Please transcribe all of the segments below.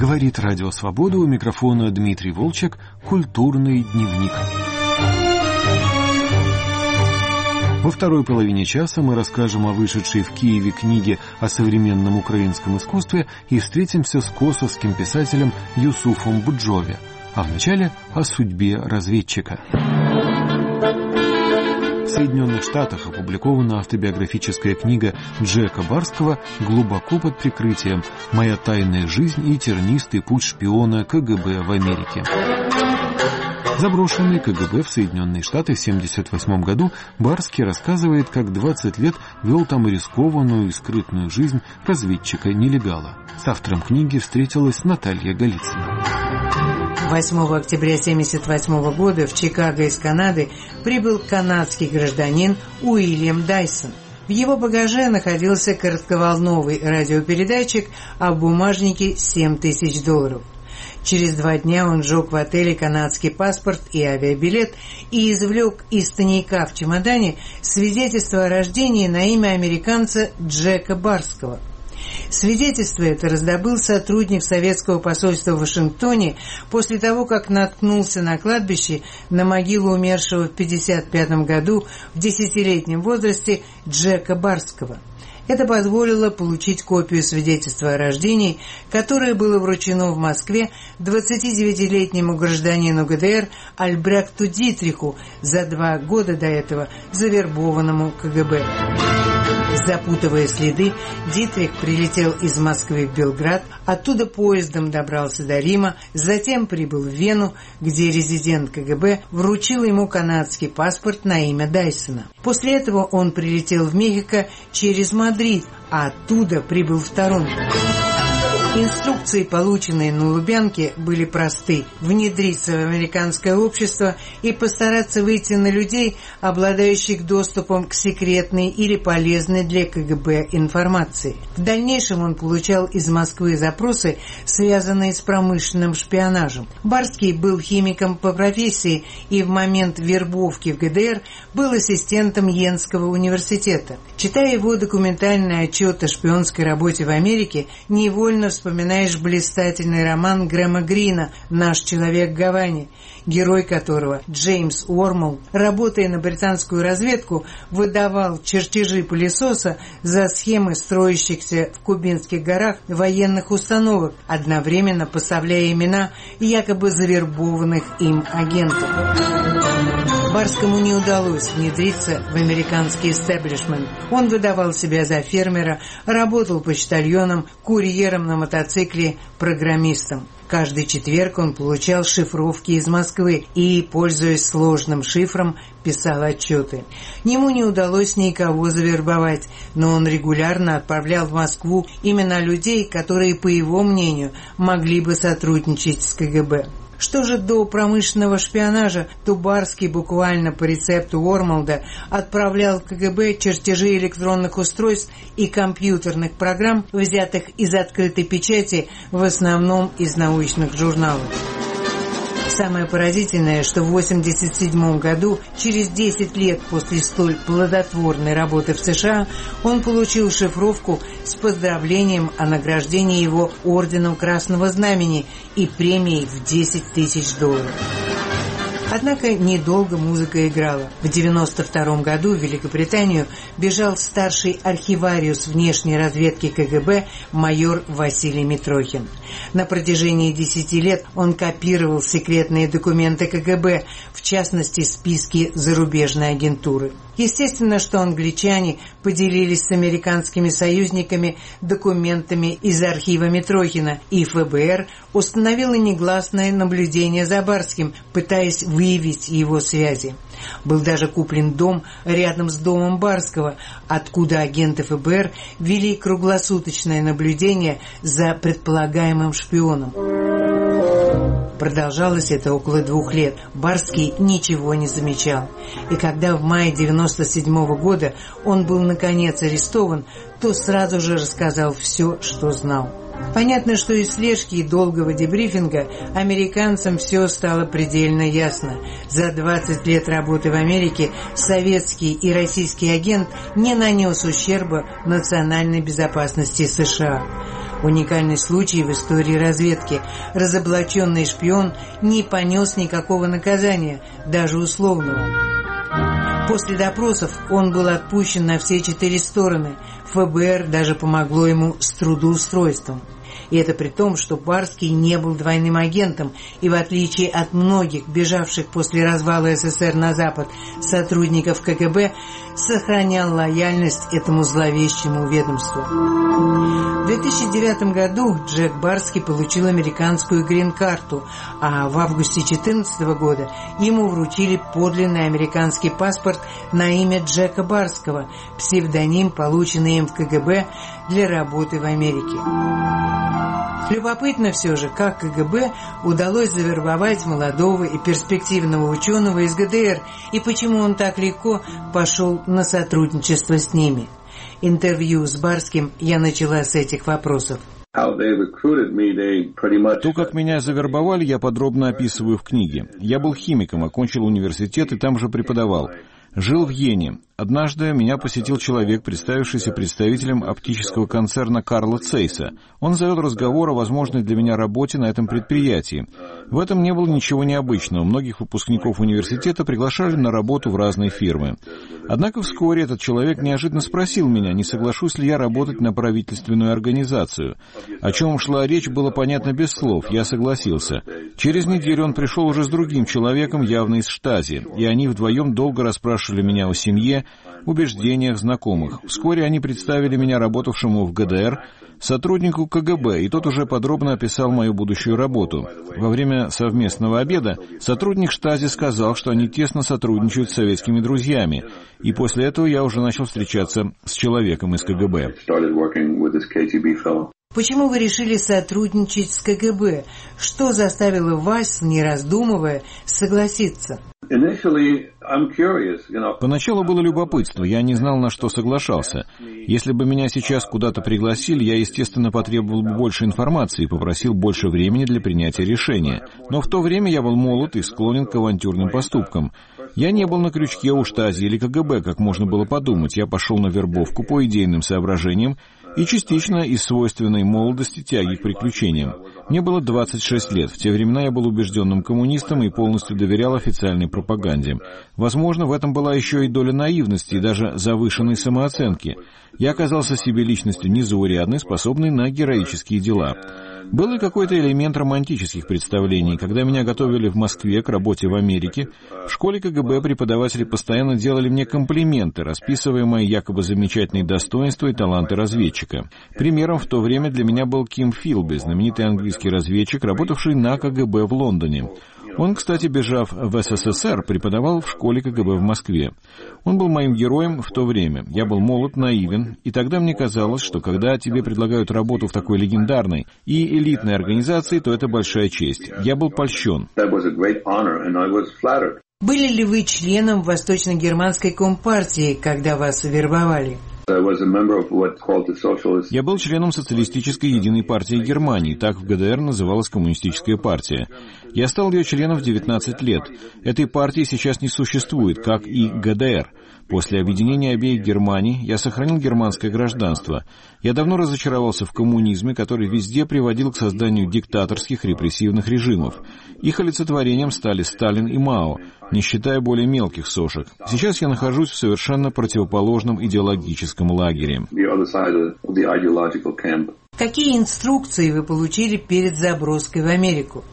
Говорит Радио Свобода, у микрофона Дмитрий Волчек, «Культурный дневник». Во второй половине часа мы расскажем о вышедшей в Киеве книге о современном украинском искусстве и встретимся с косовским писателем Юсуфом Буджове, а вначале о судьбе разведчика. В Соединенных Штатах опубликована автобиографическая книга Джека Барского «Глубоко под прикрытием. Моя тайная жизнь и тернистый путь шпиона КГБ в Америке». Заброшенный КГБ в Соединенные Штаты в 1978 году, Барский рассказывает, как 20 лет вел там рискованную и скрытную жизнь разведчика-нелегала. С автором книги встретилась Наталья Голицына. 8 октября 1978 года в Чикаго из Канады прибыл канадский гражданин Уильям Дайсон. В его багаже находился коротковолновый радиопередатчик, а в бумажнике $7000. Через 2 дня он сжег в отеле канадский паспорт и авиабилет и извлек из тайника в чемодане свидетельство о рождении на имя американца Джека Барского. Свидетельство это раздобыл сотрудник советского посольства в Вашингтоне после того, как наткнулся на кладбище на могилу умершего в 1955 году в 10-летнем возрасте Джека Барского. Это позволило получить копию свидетельства о рождении, которое было вручено в Москве 29-летнему гражданину ГДР Альбрехту Дитриху за 2 года до этого завербованному КГБ. Запутывая следы, Дитрих прилетел из Москвы в Белград, оттуда поездом добрался до Рима, затем прибыл в Вену, где резидент КГБ вручил ему канадский паспорт на имя Дайсона. После этого он прилетел в Мехико через Мадрид, а оттуда прибыл в Торонто. Инструкции, полученные на Лубянке, были просты: внедриться в американское общество и постараться выйти на людей, обладающих доступом к секретной или полезной для КГБ информации. В дальнейшем он получал из Москвы запросы, связанные с промышленным шпионажем. Барский был химиком по профессии и в момент вербовки в ГДР был ассистентом Йенского университета. Читая его документальный отчет о шпионской работе в Америке, невольно вспоминаешь блистательный роман Грэма Грина «Наш человек в Гаване», герой которого, Джеймс Уормл, работая на британскую разведку, выдавал чертежи пылесоса за схемы строящихся в Кубинских горах военных установок, одновременно поставляя имена якобы завербованных им агентов. Барскому не удалось внедриться в американский истеблишмент. Он выдавал себя за фермера, работал почтальоном, курьером на мотоцикле, программистом. Каждый четверг он получал шифровки из Москвы и, пользуясь сложным шифром, писал отчеты. Ему не удалось никого завербовать, но он регулярно отправлял в Москву имена людей, которые, по его мнению, могли бы сотрудничать с КГБ. Что же до промышленного шпионажа, то Барский буквально по рецепту Уормлда отправлял в КГБ чертежи электронных устройств и компьютерных программ, взятых из открытой печати, в основном из научных журналов. Самое поразительное, что в 1987 году, через 10 лет после столь плодотворной работы в США, он получил шифровку с поздравлением о награждении его орденом Красного Знамени и премией в $10 000. Однако недолго музыка играла. В 1992 году в Великобританию бежал старший архивариус внешней разведки КГБ майор Василий Митрохин. На протяжении 10 лет он копировал секретные документы КГБ, в частности списки зарубежной агентуры. Естественно, что англичане поделились с американскими союзниками документами из архива Митрохина, и ФБР установило негласное наблюдение за Барским, пытаясь выявить его связи. Был даже куплен дом рядом с домом Барского, откуда агенты ФБР вели круглосуточное наблюдение за предполагаемым шпионом. Продолжалось это около 2 лет. Барский ничего не замечал. И когда в мае 1997 года он был наконец арестован, то сразу же рассказал все, что знал. Понятно, что из слежки и долгого дебрифинга американцам все стало предельно ясно. За 20 лет работы в Америке советский и российский агент не нанес ущерба национальной безопасности США. Уникальный случай в истории разведки. Разоблаченный шпион не понес никакого наказания, даже условного. После допросов он был отпущен на все 4 стороны. ФБР даже помогло ему с трудоустройством. И это при том, что Барский не был двойным агентом и, в отличие от многих бежавших после развала СССР на Запад сотрудников КГБ, сохранял лояльность этому зловещему ведомству. В 2009 году Джек Барский получил американскую грин-карту, а в августе 2014 года ему вручили подлинный американский паспорт на имя Джека Барского, псевдоним, полученный им в КГБ для работы в Америке. Любопытно все же, как КГБ удалось завербовать молодого и перспективного ученого из ГДР, и почему он так легко пошел на сотрудничество с ними. Интервью с Барским я начала с этих вопросов. То, как меня завербовали, я подробно описываю в книге. Я был химиком, окончил университет и там же преподавал. Жил в Йене. Однажды меня посетил человек, представившийся представителем оптического концерна Карла Цейса. Он завел разговор о возможной для меня работе на этом предприятии. В этом не было ничего необычного. Многих выпускников университета приглашали на работу в разные фирмы. Однако вскоре этот человек неожиданно спросил меня, не соглашусь ли я работать на правительственную организацию. О чем шла речь, было понятно без слов. Я согласился. Через неделю он пришел уже с другим человеком, явно из Штази, и они вдвоем долго расспрашивали меня о семье, убеждениях знакомых. Вскоре они представили меня работавшему в ГДР сотруднику КГБ, и тот уже подробно описал мою будущую работу. Во время совместного обеда сотрудник Штази сказал, что они тесно сотрудничают с советскими друзьями, и после этого я уже начал встречаться с человеком из КГБ. Почему вы решили сотрудничать с КГБ? Что заставило вас, не раздумывая, согласиться? Поначалу было любопытство, я не знал, на что соглашался. Если бы меня сейчас куда-то пригласили, я, естественно, потребовал бы больше информации и попросил больше времени для принятия решения. Но в то время я был молод и склонен к авантюрным поступкам. Я не был на крючке у Штази или КГБ, как можно было подумать. Я пошел на вербовку по идейным соображениям и частично из свойственной молодости тяги к приключениям. Мне было 26 лет. В те времена я был убежденным коммунистом и полностью доверял официальной пропаганде. Возможно, в этом была еще и доля наивности и даже завышенной самооценки. Я оказался себе личностью незаурядной, способной на героические дела. Был и какой-то элемент романтических представлений. Когда меня готовили в Москве к работе в Америке, в школе КГБ преподаватели постоянно делали мне комплименты, расписывая мои якобы замечательные достоинства и таланты разведчика. Примером в то время для меня был Ким Филби, знаменитый английский разведчик, работавший на КГБ в Лондоне. Он, кстати, бежав в СССР, преподавал в школе КГБ в Москве. Он был моим героем в то время. Я был молод, наивен, и тогда мне казалось, что когда тебе предлагают работу в такой легендарной и элитной организации, то это большая честь. Я был польщен. Были ли вы членом Восточно-германской компартии, когда вас вербовали? Я был членом Социалистической единой партии Германии, так в ГДР называлась коммунистическая партия. Я стал ее членом в 19 лет. Этой партии сейчас не существует, как и ГДР. После объединения обеих Германий я сохранил германское гражданство. Я давно разочаровался в коммунизме, который везде приводил к созданию диктаторских репрессивных режимов. Их олицетворением стали Сталин и Мао, не считая более мелких сошек. Сейчас я нахожусь в совершенно противоположном идеологическом лагере. Какие инструкции вы получили перед заброской в Америку?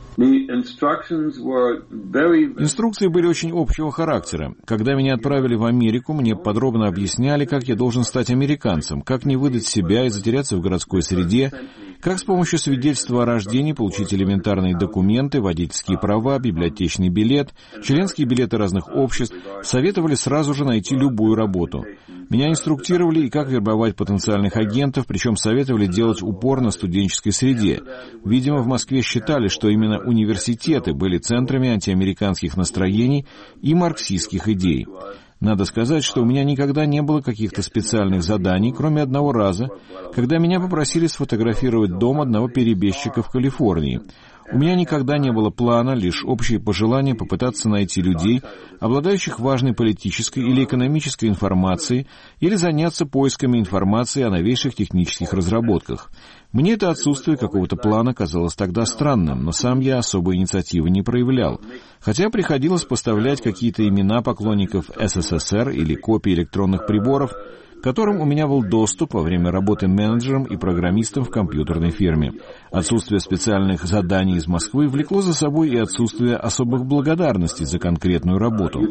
Инструкции были очень общего характера. Когда меня отправили в Америку, мне подробно объясняли, как я должен стать американцем, как не выдать себя и затеряться в городской среде, как с помощью свидетельства о рождении получить элементарные документы, водительские права, библиотечный билет, членские билеты разных обществ, советовали сразу же найти любую работу. Меня инструктировали и как вербовать потенциальных агентов, причем советовали делать упор на студенческой среде. Видимо, в Москве считали, что именно университеты были центрами антиамериканских настроений и марксистских идей. Надо сказать, что у меня никогда не было каких-то специальных заданий, кроме одного раза, когда меня попросили сфотографировать дом одного перебежчика в Калифорнии. У меня никогда не было плана, лишь общее пожелание попытаться найти людей, обладающих важной политической или экономической информацией, или заняться поисками информации о новейших технических разработках. Мне это отсутствие какого-то плана казалось тогда странным, но сам я особой инициативы не проявлял. Хотя приходилось поставлять какие-то имена поклонников СССР или копии электронных приборов, к которым у меня был доступ во время работы менеджером и программистом в компьютерной фирме. Отсутствие специальных заданий из Москвы влекло за собой и отсутствие особых благодарностей за конкретную работу.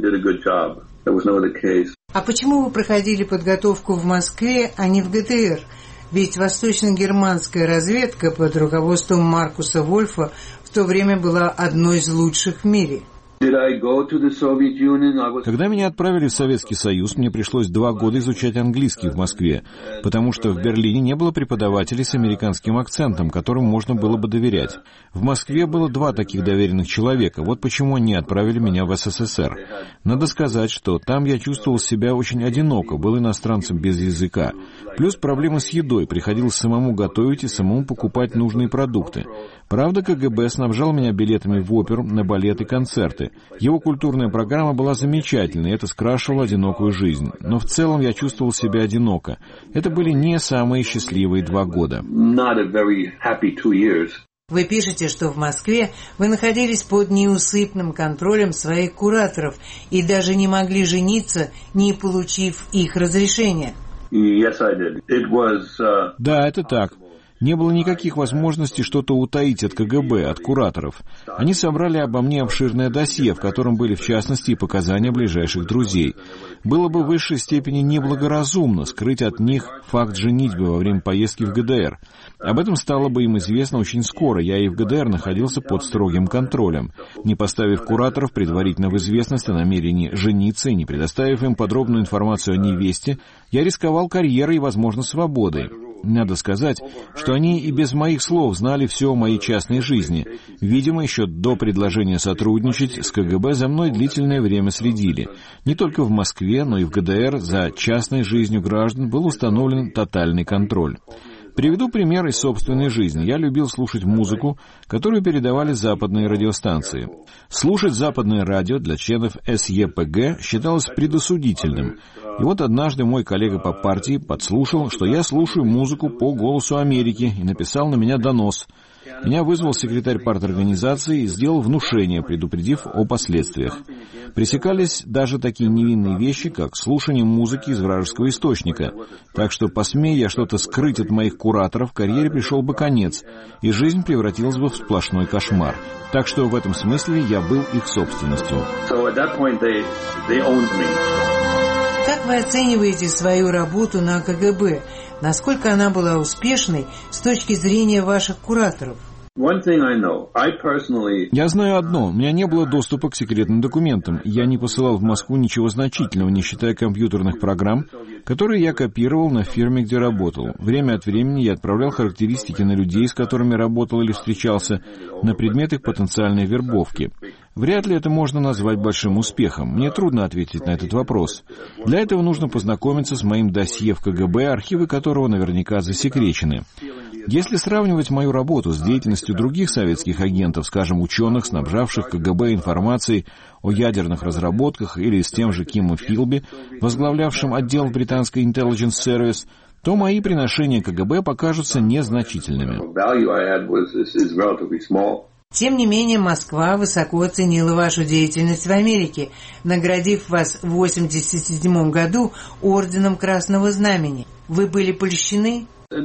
А почему вы проходили подготовку в Москве, а не в ГДР? Ведь восточно-германская разведка под руководством Маркуса Вольфа в то время была одной из лучших в мире. Когда меня отправили в Советский Союз, мне пришлось 2 года изучать английский в Москве, потому что в Берлине не было преподавателей с американским акцентом, которым можно было бы доверять. В Москве было 2 таких доверенных человека, вот почему они отправили меня в СССР. Надо сказать, что там я чувствовал себя очень одиноко, был иностранцем без языка. Плюс проблемы с едой, приходилось самому готовить и самому покупать нужные продукты. Правда, КГБ снабжал меня билетами в оперу, на балет и концерты. Его культурная программа была замечательной, это скрашивало одинокую жизнь. Но в целом я чувствовал себя одиноко. Это были не самые счастливые 2 года. Вы пишете, что в Москве вы находились под неусыпным контролем своих кураторов и даже не могли жениться, не получив их разрешения. Да, это так. Не было никаких возможностей что-то утаить от КГБ, от кураторов. Они собрали обо мне обширное досье, в котором были, в частности, и показания ближайших друзей. Было бы в высшей степени неблагоразумно скрыть от них факт женитьбы во время поездки в ГДР. Об этом стало бы им известно очень скоро. Я и в ГДР находился под строгим контролем. Не поставив кураторов предварительно в известность о намерении жениться и не предоставив им подробную информацию о невесте, я рисковал карьерой и, возможно, свободой. Надо сказать, что они и без моих слов знали все о моей частной жизни. Видимо, еще до предложения сотрудничать с КГБ за мной длительное время следили. Не только в Москве, но и в ГДР за частной жизнью граждан был установлен тотальный контроль. Приведу пример из собственной жизни. Я любил слушать музыку, которую передавали западные радиостанции. Слушать западное радио для членов СЕПГ считалось предосудительным. И вот однажды мой коллега по партии подслушал, что я слушаю музыку по «Голосу Америки» и написал на меня донос. Меня вызвал секретарь парторганизации и сделал внушение, предупредив о последствиях. Пресекались даже такие невинные вещи, как слушание музыки из вражеского источника. Так что, посмея я что-то скрыть от моих кураторов, карьере пришел бы конец, и жизнь превратилась бы в сплошной кошмар. Так что в этом смысле я был их собственностью. Как вы оцениваете свою работу на КГБ? Насколько она была успешной с точки зрения ваших кураторов? Я знаю одно. У меня не было доступа к секретным документам. Я не посылал в Москву ничего значительного, не считая компьютерных программ, которые я копировал на фирме, где работал. Время от времени я отправлял характеристики на людей, с которыми работал или встречался, на предмет их потенциальной вербовки. Вряд ли это можно назвать большим успехом. Мне трудно ответить на этот вопрос. Для этого нужно познакомиться с моим досье в КГБ, архивы которого наверняка засекречены. Если сравнивать мою работу с деятельностью других советских агентов, скажем, ученых, снабжавших КГБ информацией о ядерных разработках, или с тем же Кимом Филби, возглавлявшим отдел британской Intelligence Service, то мои приношения КГБ покажутся незначительными. Тем не менее, Москва высоко оценила вашу деятельность в Америке, наградив вас в 1987 году орденом Красного Знамени. Вы были польщены?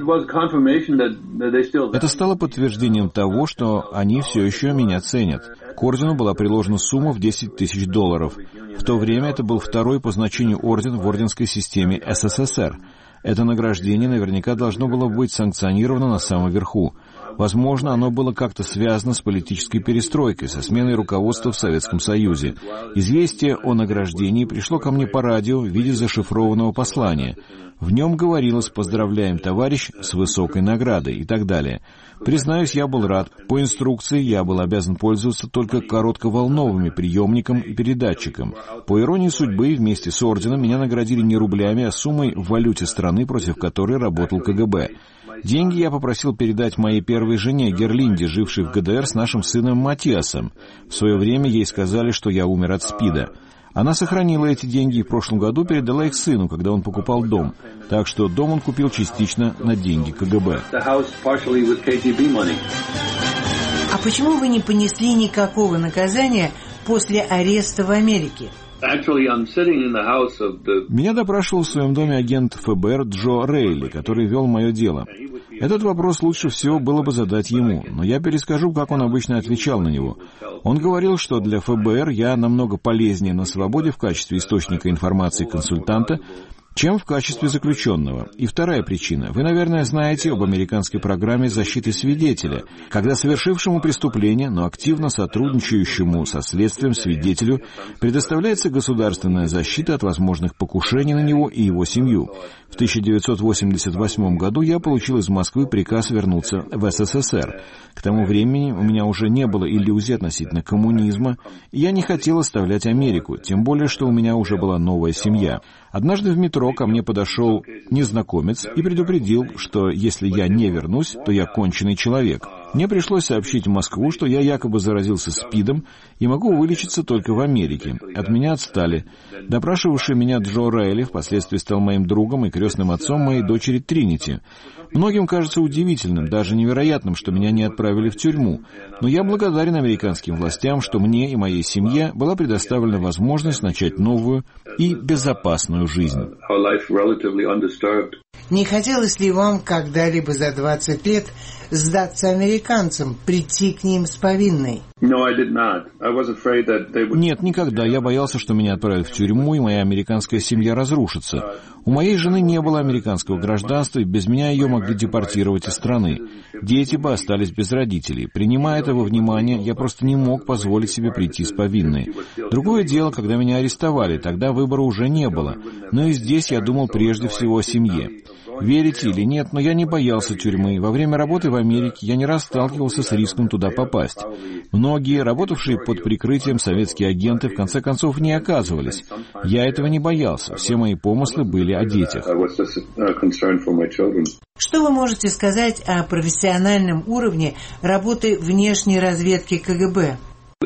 Это стало подтверждением того, что они все еще меня ценят. К ордену была приложена сумма в $10 тысяч. В то время это был второй по значению орден в орденской системе СССР. Это награждение наверняка должно было быть санкционировано на самом верху. Возможно, оно было как-то связано с политической перестройкой, со сменой руководства в Советском Союзе. Известие о награждении пришло ко мне по радио в виде зашифрованного послания. В нем говорилось «Поздравляем, товарищ, с высокой наградой» и так далее. Признаюсь, я был рад. По инструкции я был обязан пользоваться только коротковолновыми приемником и передатчиком. По иронии судьбы, вместе с орденом меня наградили не рублями, а суммой в валюте страны, против которой работал КГБ. Деньги я попросил передать моей первой жене Герлинде, жившей в ГДР с нашим сыном Матиасом. В свое время ей сказали, что я умер от СПИДа. Она сохранила эти деньги и в прошлом году передала их сыну, когда он покупал дом. Так что дом он купил частично на деньги КГБ. А почему вы не понесли никакого наказания после ареста в Америке? Меня допрашивал в своем доме агент ФБР Джо Рейли, который вел мое дело. Этот вопрос лучше всего было бы задать ему, но я перескажу, как он обычно отвечал на него. Он говорил, что для ФБР я намного полезнее на свободе в качестве источника информации консультанта, чем в качестве заключенного. И вторая причина. Вы, наверное, знаете об американской программе защиты свидетеля, когда совершившему преступление, но активно сотрудничающему со следствием свидетелю предоставляется государственная защита от возможных покушений на него и его семью. В 1988 году я получил из Москвы приказ вернуться в СССР. К тому времени у меня уже не было иллюзий относительно коммунизма, и я не хотел оставлять Америку, тем более, что у меня уже была новая семья. Однажды в метро ко мне подошел незнакомец и предупредил, что если я не вернусь, то я конченый человек. Мне пришлось сообщить в Москву, что я якобы заразился СПИДом и могу вылечиться только в Америке. От меня отстали. Допрашивавший меня Джо Райли впоследствии стал моим другом и крестным отцом моей дочери Тринити. Многим кажется удивительным, даже невероятным, что меня не отправили в тюрьму. Но я благодарен американским властям, что мне и моей семье была предоставлена возможность начать новую и безопасную жизнь. Не хотелось ли вам когда-либо за 20 лет сдаться американцам, прийти к ним с повинной? Нет, никогда. Я боялся, что меня отправят в тюрьму, и моя американская семья разрушится. У моей жены не было американского гражданства, и без меня ее могли депортировать из страны. Дети бы остались без родителей. Принимая это во внимание, я просто не мог позволить себе прийти с повинной. Другое дело, когда меня арестовали, тогда выбора уже не было. Но и здесь я думал прежде всего о семье. Верите или нет, но я не боялся тюрьмы. Во время работы в Америке я не раз сталкивался с риском туда попасть. Многие, работавшие под прикрытием советские агенты, в конце концов не оказывались. Я этого не боялся. Все мои помыслы были о детях. Что вы можете сказать о профессиональном уровне работы внешней разведки КГБ?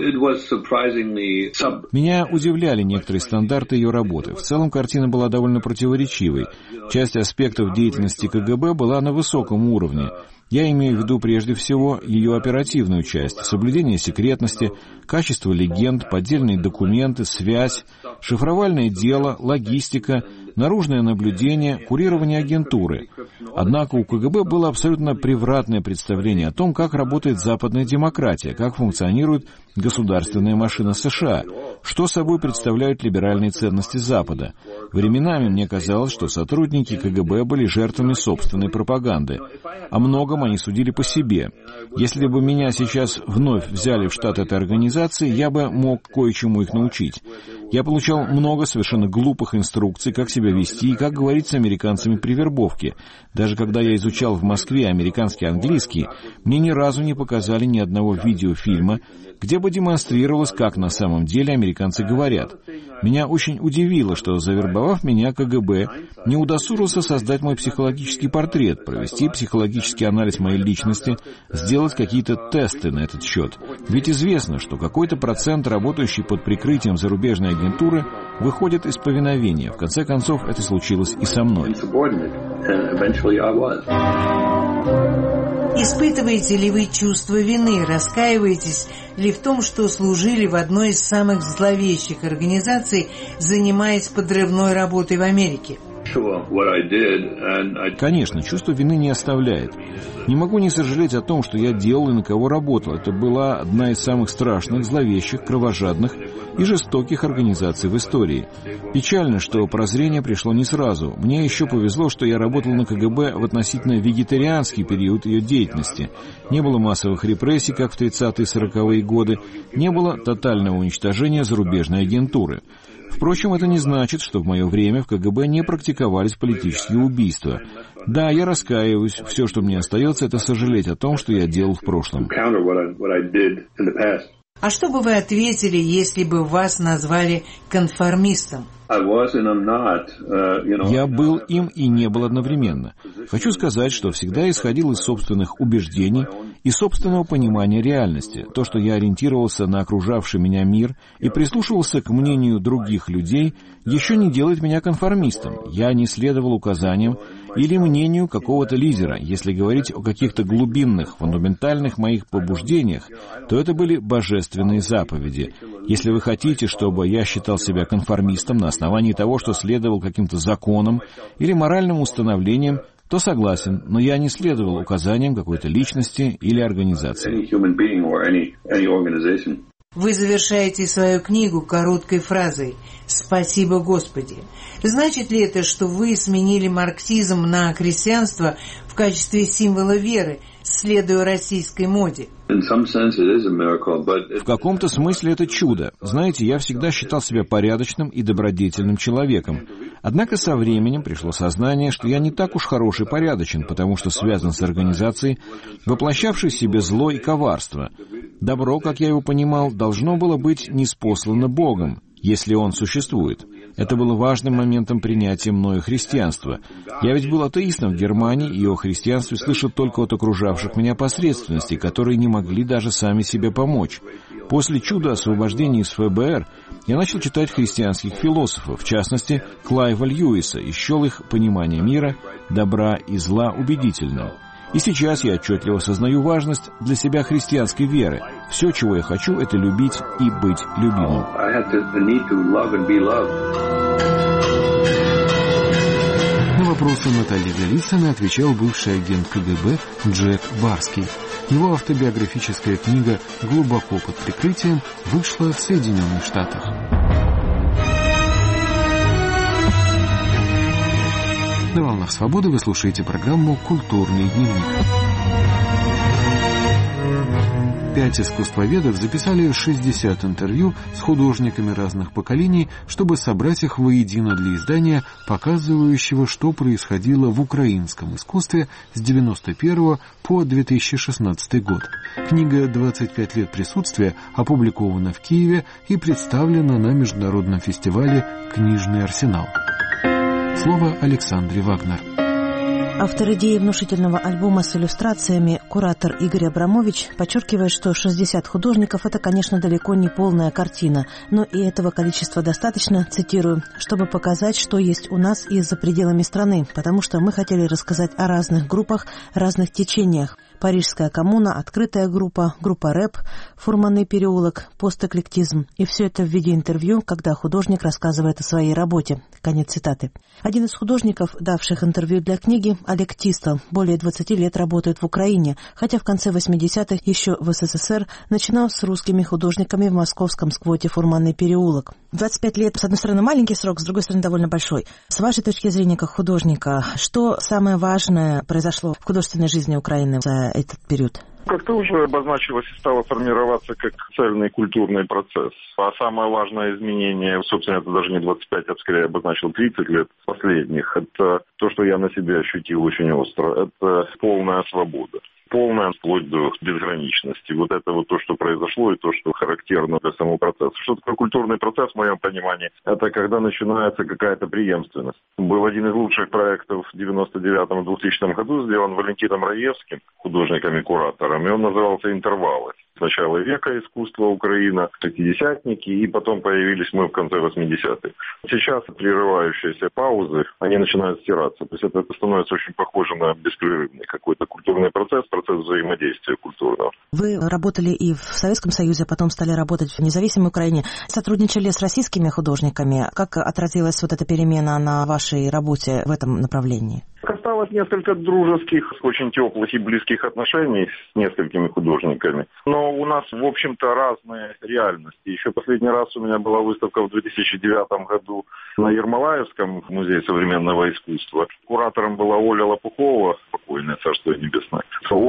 Меня удивляли некоторые стандарты ее работы. В целом картина была довольно противоречивой. Часть аспектов деятельности КГБ была на высоком уровне. Я имею в виду прежде всего ее оперативную часть, соблюдение секретности, качество легенд, поддельные документы, связь, шифровальное дело, логистика, наружное наблюдение, курирование агентуры. Однако у КГБ было абсолютно превратное представление о том, как работает западная демократия, как функционирует государственная машина США, что собой представляют либеральные ценности Запада. Временами мне казалось, что сотрудники КГБ были жертвами собственной пропаганды. О многом они судили по себе. Если бы меня сейчас вновь взяли в штат этой организации, я бы мог кое-чему их научить. Я получал много совершенно глупых инструкций, как себя вести и как говорить с американцами при вербовке. Даже когда я изучал в Москве американский английский, мне ни разу не показали ни одного видеофильма, где бы демонстрировалось, как на самом деле американцы говорят. Меня очень удивило, что, завербовав меня, КГБ не удосужился создать мой психологический портрет, провести психологический анализ моей личности, сделать какие-то тесты на этот счет. Ведь известно, что какой-то процент, работающий под прикрытием зарубежной агентуры, выходит из повиновения. В конце концов, это случилось и со мной. Испытываете ли вы чувство вины, раскаиваетесь ли в том, что служили в одной из самых зловещих организаций, занимаясь подрывной работой в Америке? Конечно, чувство вины не оставляет. Не могу не сожалеть о том, что я делал и на кого работал. Это была одна из самых страшных, зловещих, кровожадных и жестоких организаций в истории. Печально, что прозрение пришло не сразу. Мне еще повезло, что я работал на КГБ в относительно вегетарианский период ее деятельности. Не было массовых репрессий, как в 30-е и 40-е годы, не было тотального уничтожения зарубежной агентуры. Впрочем, это не значит, что в мое время в КГБ не практиковались политические убийства. Да, я раскаиваюсь. Все, что мне остается, это сожалеть о том, что я делал в прошлом. А что бы вы ответили, если бы вас назвали конформистом? Я был им и не был одновременно. Хочу сказать, что всегда исходил из собственных убеждений и собственного понимания реальности. То, что я ориентировался на окружавший меня мир и прислушивался к мнению других людей, еще не делает меня конформистом. Я не следовал указаниям или мнению какого-то лидера. Если говорить о каких-то глубинных, фундаментальных моих побуждениях, то это были божественные заповеди. Если вы хотите, чтобы я считал себя конформистом на основании того, что следовал каким-то законам или моральным установлениям, то согласен, но я не следовал указаниям какой-то личности или организации. Вы завершаете свою книгу короткой фразой «Спасибо, Господи». Значит ли это, что вы сменили марксизм на христианство в качестве символа веры, следуя российской моде? В каком-то смысле это чудо. Знаете, я всегда считал себя порядочным и добродетельным человеком. Однако со временем пришло сознание, что я не так уж хорош и порядочен, потому что связан с организацией, воплощавшей в себе зло и коварство. Добро, как я его понимал, должно было быть ниспослано Богом, если он существует. Это было важным моментом принятия мною христианства. Я ведь был атеистом в Германии, и о христианстве слышал только от окружавших меня посредственностей, которые не могли даже сами себе помочь. После чуда освобождения из ФБР я начал читать христианских философов, в частности, Клайва Льюиса, и счел их понимание мира, добра и зла убедительным. И сейчас я отчетливо сознаю важность для себя христианской веры. Все, чего я хочу, это любить и быть любимым. На вопросы Натальи Голицыной отвечал бывший агент КГБ Джек Барский. Его автобиографическая книга «Глубоко под прикрытием» вышла в Соединенных Штатах. На «Волнах свободы» вы слушаете программу «Культурный дневник». 5 искусствоведов записали 60 интервью с художниками разных поколений, чтобы собрать их воедино для издания, показывающего, что происходило в украинском искусстве с 1991 по 2016 год. Книга «25 лет присутствия» опубликована в Киеве и представлена на международном фестивале «Книжный арсенал». Слово Александре Вагнер. Автор идеи внушительного альбома с иллюстрациями, куратор Игорь Абрамович, подчеркивает, что 60 художников – это, конечно, далеко не полная картина, но и этого количества достаточно, цитирую, чтобы показать, что есть у нас и за пределами страны, потому что мы хотели рассказать о разных группах, разных течениях. Парижская коммуна, открытая группа, группа рэп, Фурманный переулок, постэклектизм. И все это в виде интервью, когда художник рассказывает о своей работе. Конец цитаты. Один из художников, давших интервью для книги, Олег Тистл, более 20 лет работает в Украине, хотя в конце 80-х еще в СССР начинал с русскими художниками в московском сквоте «Фурманный переулок». 25 лет, с одной стороны, маленький срок, с другой стороны, довольно большой. С вашей точки зрения, как художника, что самое важное произошло в художественной жизни Украины за этот период? Как-то уже обозначилось и стало формироваться как цельный культурный процесс. А самое важное изменение, собственно, это даже не 25, а скорее обозначил 30 лет последних, это то, что я на себе ощутил очень остро. Это полная свобода. Полная, вплоть до безграничности. Вот это вот то, что произошло, и то, что характерно для самого процесса. Что такое культурный процесс, в моем понимании? Это когда начинается какая-то преемственность. Был один из лучших проектов в 99-2000 году, сделан Валентином Раевским, художниками-кураторами. Он назывался «Интервалы». С начала века искусство Украина, пятидесятники, и потом появились мы в конце 80-х. Сейчас прерывающиеся паузы, они начинают стираться. То есть это становится очень похоже на беспрерывный какой-то культурный процесс взаимодействия культурного. Вы работали и в Советском Союзе, а потом стали работать в независимой Украине. Сотрудничали с российскими художниками. Как отразилась вот эта перемена на вашей работе в этом направлении? Осталось несколько дружеских, очень теплых и близких отношений с несколькими художниками. Но у нас, в общем-то, разные реальности. Еще последний раз у меня была выставка в 2009 году на Ермолаевском музее современного искусства. Куратором была Оля Лопухова, покойная, царство небесное. Оля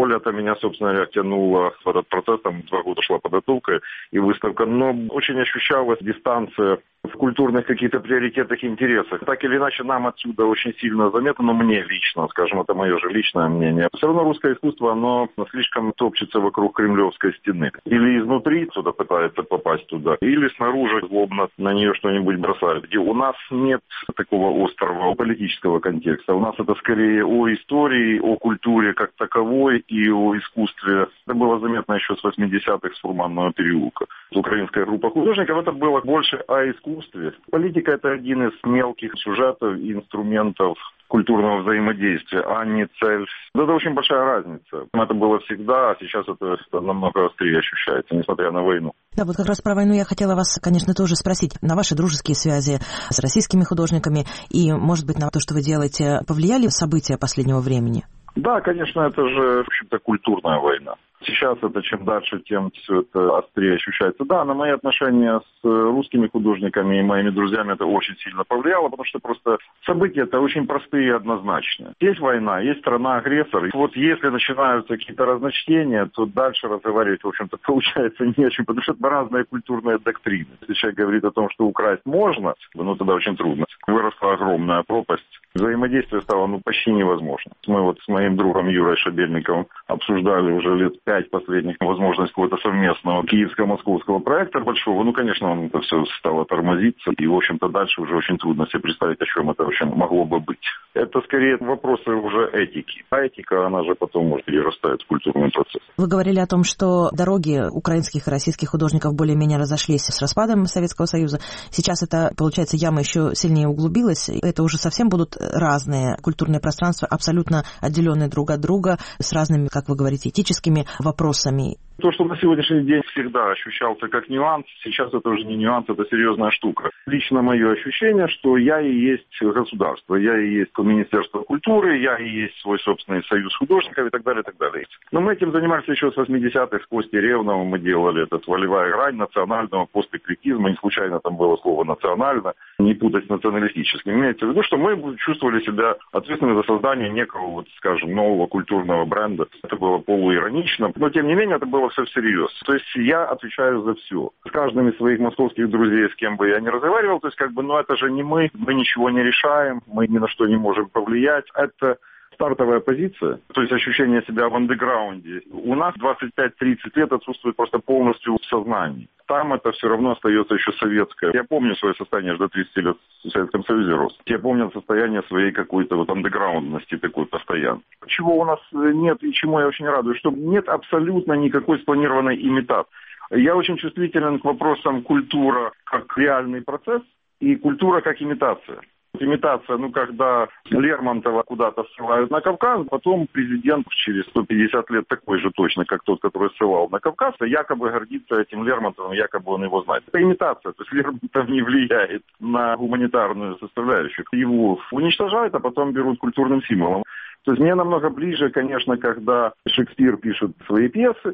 лета меня, собственно говоря, тянуло в этот процесс, там 2 года шла подготовка и выставка, но очень ощущалась дистанция в культурных каких-то приоритетах и интересах. Так или иначе, нам отсюда очень сильно заметно, но мне лично, скажем, это мое же личное мнение. Все равно русское искусство, оно слишком топчется вокруг Кремлевской стены. Или изнутри сюда пытается попасть туда, или снаружи злобно на нее что-нибудь бросают. Где у нас нет такого острого политического контекста. У нас это скорее о истории, о культуре как таковой и о искусстве. Это было заметно еще с 80-х, с Фурманного переулка. Украинская группа художников, это было больше о искусстве. Политика – это один из мелких сюжетов и инструментов культурного взаимодействия, а не цель. Это очень большая разница. Это было всегда, а сейчас это намного острее ощущается, несмотря на войну. Да, вот как раз про войну я хотела вас, конечно, тоже спросить. На ваши дружеские связи с российскими художниками и, может быть, на то, что вы делаете, повлияли события последнего времени? Да, конечно, это же, в общем-то, культурная война. Сейчас это чем дальше, тем все это острее ощущается. Да, на мои отношения с русскими художниками и моими друзьями это очень сильно повлияло, потому что просто события-то очень простые и однозначные. Есть война, есть страна-агрессор. И вот если начинаются какие-то разночтения, то дальше разговаривать, в общем-то, получается не о чем, потому что это разные культурные доктрины. Если человек говорит о том, что украсть можно, ну тогда очень трудно. Выросла огромная пропасть. Взаимодействие стало почти невозможно. Мы вот с моим другом Юрой Шабельниковым обсуждали уже лет 5 последних возможность какого-то совместного киевско-московского проекта большого. Ну, конечно, он это все стало тормозиться. И, в общем-то, дальше уже очень трудно себе представить, о чем это вообще могло бы быть. Это скорее вопросы уже этики. А этика, она же потом может перерастать в культурный процесс. Вы говорили о том, что дороги украинских и российских художников более-менее разошлись с распадом Советского Союза. Сейчас это, получается, яма еще сильнее углубилась. Это уже совсем будут разные культурные пространства, абсолютно отделенные друг от друга, с разными, как вы говорите, этическими вопросами. То, что на сегодняшний день всегда ощущался как нюанс, сейчас это уже не нюанс, это серьезная штука. Лично мое ощущение, что я и есть государство, я и есть Министерство культуры, я и есть свой собственный союз художников и так далее, и так далее. Но мы этим занимались еще с 80-х, с Кости Ревного, мы делали этот волевая грань национального постэклектизма, не случайно там было слово «национально», не путать с националистическим. Имеется в виду, что мы чувствовали себя ответственными за создание некого, вот, скажем, нового культурного бренда. Это было полуиронично, но тем не менее это было все всерьез. То есть я отвечаю за все. С каждым из своих московских друзей, с кем бы я ни разговаривал, то есть это же не мы ничего не решаем, мы ни на что не можем повлиять. Это стартовая позиция, то есть ощущение себя в андеграунде. У нас 25-30 лет отсутствует просто полностью в сознании. Там это все равно остается еще советское. Я помню свое состояние, до 30 лет в Советском Союзе рос. Я помню состояние своей какой-то андеграундности такой постоянно. Чего у нас нет и чему я очень радуюсь, что нет абсолютно никакой спланированной имитации. Я очень чувствителен к вопросам культура как реальный процесс и культура как имитация. Имитация, когда Лермонтова куда-то ссылают на Кавказ, потом президент через 150 лет такой же точно, как тот, который ссылал на Кавказ, якобы гордится этим Лермонтовым, якобы он его знает. Это имитация, то есть Лермонтов не влияет на гуманитарную составляющую. Его уничтожают, а потом берут культурным символом. То есть мне намного ближе, конечно, когда Шекспир пишет свои пьесы,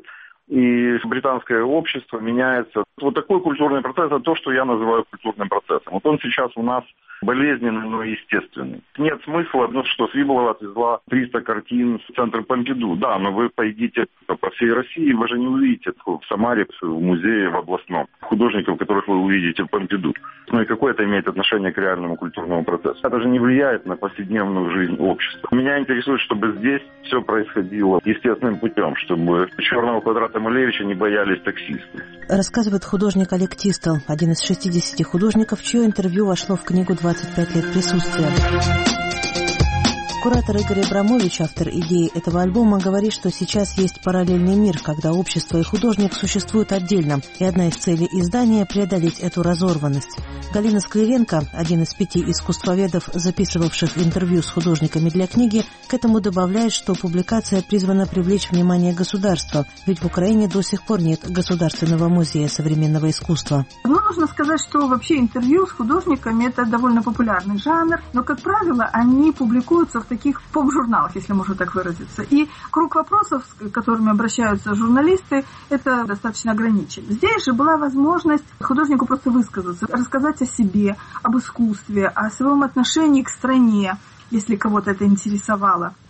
и британское общество меняется. Вот такой культурный процесс – это то, что я называю культурным процессом. Вот он сейчас у нас болезненный, но естественный. Нет смысла, что Свиблова отвезла 300 картин в центр Помпиду. Да, но вы пойдите по всей России, вы же не увидите в Самаре, в музее, в областном художников, которых вы увидите в Помпиду. Ну и какое это имеет отношение к реальному культурному процессу? Это же не влияет на повседневную жизнь общества. Меня интересует, чтобы здесь все происходило естественным путем, чтобы черного квадрата Малевича не боялись таксисты. Рассказывает художник Олег Тистл, один из 60 художников, чье интервью вошло в книгу «25 лет присутствия». Куратор Игорь Абрамович, автор идеи этого альбома, говорит, что сейчас есть параллельный мир, когда общество и художник существуют отдельно, и одна из целей издания – преодолеть эту разорванность. Галина Скляренко, один из 5 искусствоведов, записывавших интервью с художниками для книги, к этому добавляет, что публикация призвана привлечь внимание государства, ведь в Украине до сих пор нет Государственного музея современного искусства. Нужно сказать, что вообще интервью с художниками – это довольно популярный жанр, но, как правило, они публикуются в таких поп-журналах, если можно так выразиться. И круг вопросов, с которыми обращаются журналисты, это достаточно ограничен. Здесь же была возможность художнику просто высказаться, рассказать о себе, об искусстве, о своем отношении к стране, если кого-то это интересовало.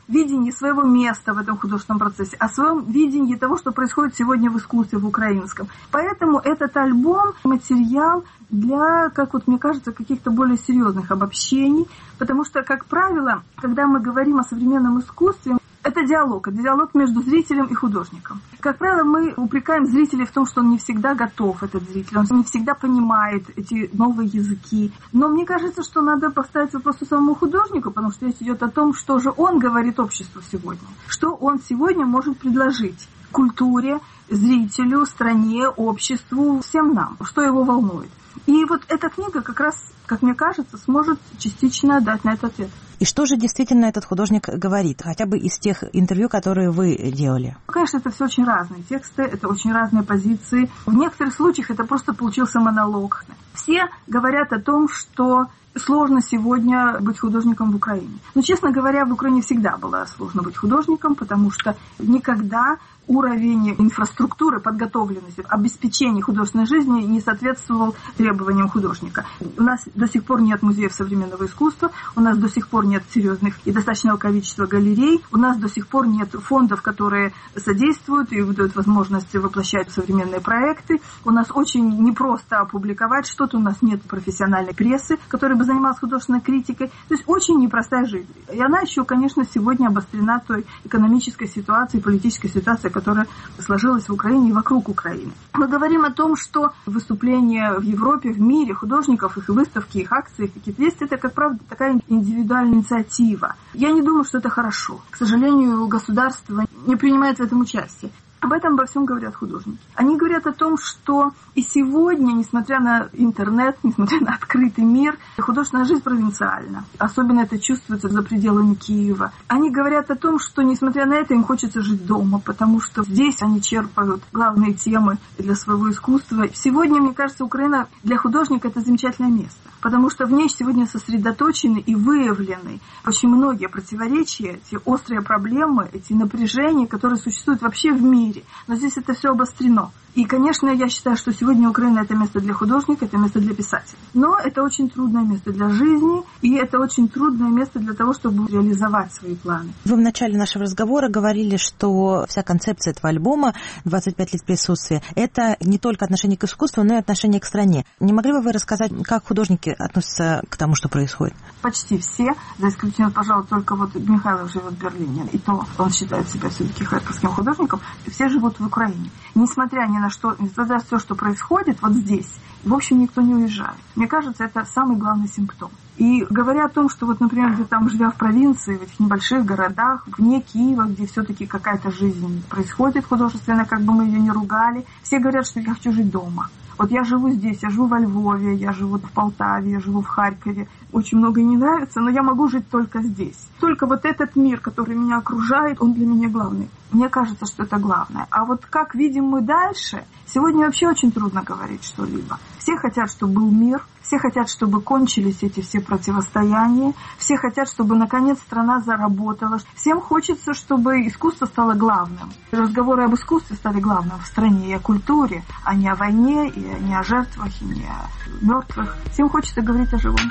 видении своего места в этом художественном процессе, о своем видении того, что происходит сегодня в искусстве, в украинском. Поэтому этот альбом – материал для, как вот мне кажется, каких-то более серьезных обобщений, потому что, как правило, когда мы говорим о современном искусстве, это диалог между зрителем и художником. Как правило, мы упрекаем зрителя в том, что он не всегда готов, этот зритель, он не всегда понимает эти новые языки. Но мне кажется, что надо поставить вопрос самому художнику, потому что речь идет о том, что же он говорит обществу сегодня, что он сегодня может предложить культуре, зрителю, стране, обществу, всем нам, что его волнует. И вот эта книга как раз, как мне кажется, сможет частично дать на этот ответ. И что же действительно этот художник говорит, хотя бы из тех интервью, которые вы делали? Конечно, это все очень разные тексты, это очень разные позиции. В некоторых случаях это просто получился монолог. Все говорят о том, что сложно сегодня быть художником в Украине. Но, честно говоря, в Украине всегда было сложно быть художником, потому что никогда уровень инфраструктуры, подготовленности, обеспечения художественной жизни не соответствовал требованиям художника. У нас до сих пор нет музеев современного искусства, у нас до сих пор нет серьезных и достаточного количества галерей, у нас до сих пор нет фондов, которые содействуют и дают возможность воплощать современные проекты. У нас очень непросто опубликовать что-то, у нас нет профессиональной прессы, которая бы занималась художественной критикой. То есть очень непростая жизнь. И она еще, конечно, сегодня обострена той экономической ситуацией, политической ситуацией, которая сложилась в Украине и вокруг Украины. Мы говорим о том, что выступления в Европе, в мире художников, их выставки, их акции, какие-то есть, это, как правда, такая индивидуальная инициатива. Я не думаю, что это хорошо. К сожалению, государство не принимает в этом участие. Об этом обо всем говорят художники. Они говорят о том, что и сегодня, несмотря на интернет, несмотря на открытый мир, художественная жизнь провинциальна. Особенно это чувствуется за пределами Киева. Они говорят о том, что, несмотря на это, им хочется жить дома, потому что здесь они черпают главные темы для своего искусства. Сегодня, мне кажется, Украина для художника – это замечательное место, потому что в ней сегодня сосредоточены и выявлены очень многие противоречия, эти острые проблемы, эти напряжения, которые существуют вообще в мире. Но здесь это все обострено. И, конечно, я считаю, что сегодня Украина – это место для художника, это место для писателя. Но это очень трудное место для жизни, и это очень трудное место для того, чтобы реализовать свои планы. Вы в начале нашего разговора говорили, что вся концепция этого альбома «25 лет присутствия» – это не только отношение к искусству, но и отношение к стране. Не могли бы вы рассказать, как художники относятся к тому, что происходит? Почти все, за исключением, пожалуй, только вот Михайлов живет в Берлине, и то он считает себя все-таки харьковским художником, все живут в Украине. Несмотря ни на что, несмотря на все, что происходит вот здесь, в общем, никто не уезжает. Мне кажется, это самый главный симптом. И говоря о том, что вот, например, где там, живя в провинции, в этих небольших городах, вне Киева, где все-таки какая-то жизнь происходит художественно, как бы мы ее ни ругали, все говорят, что я хочу жить дома. Вот я живу здесь, я живу во Львове, я живу в Полтаве, я живу в Харькове. Очень много не нравится, но я могу жить только здесь. Только вот этот мир, который меня окружает, он для меня главный. Мне кажется, что это главное. А вот как видим мы дальше, сегодня вообще очень трудно говорить что-либо. Все хотят, чтобы был мир, все хотят, чтобы кончились эти все противостояния, все хотят, чтобы наконец страна заработала. Всем хочется, чтобы искусство стало главным. Разговоры об искусстве стали главным в стране и о культуре, а не о войне, и не о жертвах, и не о мертвых. Всем хочется говорить о живом.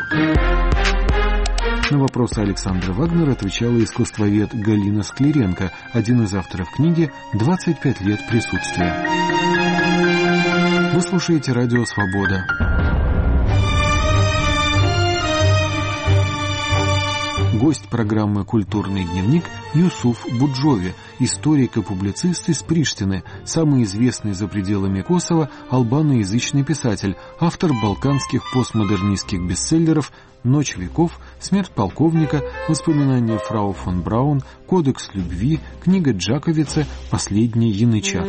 На вопросы Александра Вагнера отвечала искусствовед Галина Скляренко, один из авторов книги «25 лет присутствия». Вы слушаете «Радио Свобода». Гость программы «Культурный дневник» Юсуф Буджови, историк и публицист из Приштины, самый известный за пределами Косово албаноязычный писатель, автор балканских постмодернистских бестселлеров «Ночь веков», «Смерть полковника», «Воспоминания фрау фон Браун», «Кодекс любви», книга Джаковица «Последний янычар».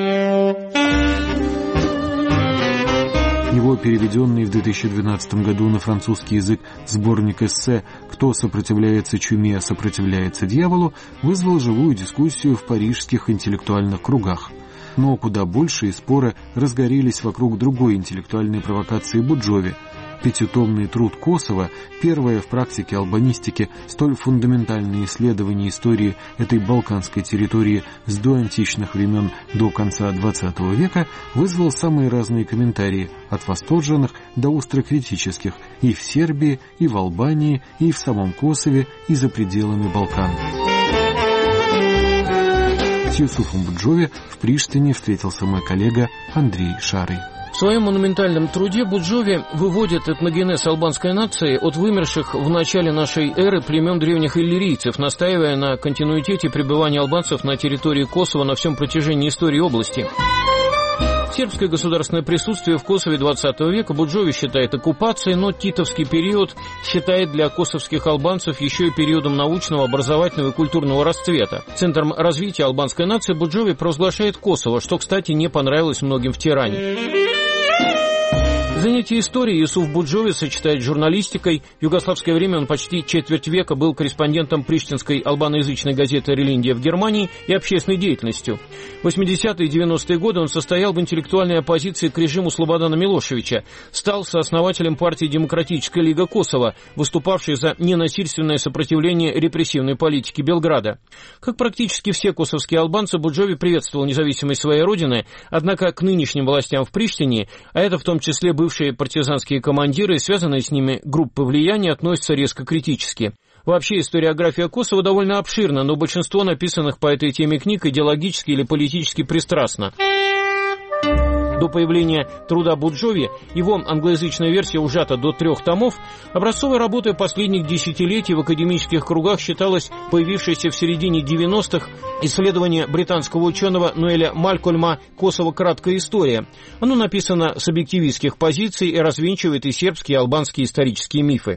Его переведенный в 2012 году на французский язык сборник эссе «Кто сопротивляется чуме, сопротивляется дьяволу» вызвал живую дискуссию в парижских интеллектуальных кругах. Но куда большие споры разгорелись вокруг другой интеллектуальной провокации Буджови. Пятитомный труд Косово, первое в практике албанистики столь фундаментальное исследование истории этой балканской территории с доантичных времен до конца XX века, вызвал самые разные комментарии, от восторженных до острокритических, и в Сербии, и в Албании, и в самом Косове, и за пределами Балкан. С Юсуфом Буджови в Приштине встретился мой коллега Андрей Шарый. В своем монументальном труде Буджови выводит этногенез албанской нации от вымерших в начале нашей эры племен древних иллирийцев, настаивая на континуитете пребывания албанцев на территории Косово на всем протяжении истории области. Сербское государственное присутствие в Косове XX века Буджови считает оккупацией, но титовский период считает для косовских албанцев еще и периодом научного, образовательного и культурного расцвета. Центром развития албанской нации Буджови провозглашает Косово, что, кстати, не понравилось многим в Тиране. Занятие историей Юсуф Буджови сочетает с журналистикой. В югославское время он почти четверть века был корреспондентом приштинской албаноязычной газеты «Релиндия» в Германии и общественной деятельностью. В 80-е и 90-е годы он состоял в интеллектуальной оппозиции к режиму Слободана Милошевича, стал сооснователем партии «Демократическая лига Косово», выступавшей за ненасильственное сопротивление репрессивной политике Белграда. Как практически все косовские албанцы, Буджови приветствовал независимость своей родины, однако к нынешним властям в Приштине, а это в том числе бывшие партизанские командиры и связанные с ними группы влияния, относятся резко критически. Вообще, историография Косово довольно обширна, но большинство написанных по этой теме книг идеологически или политически пристрастно. До появления труда Буджови его англоязычная версия ужата до 3 томов. Образцовой работой последних десятилетий в академических кругах считалось появившееся в середине 90-х исследование британского ученого Ноэля Малькольма «Косово. Краткая история». Оно написано с объективистских позиций и развенчивает и сербские, и албанские исторические мифы.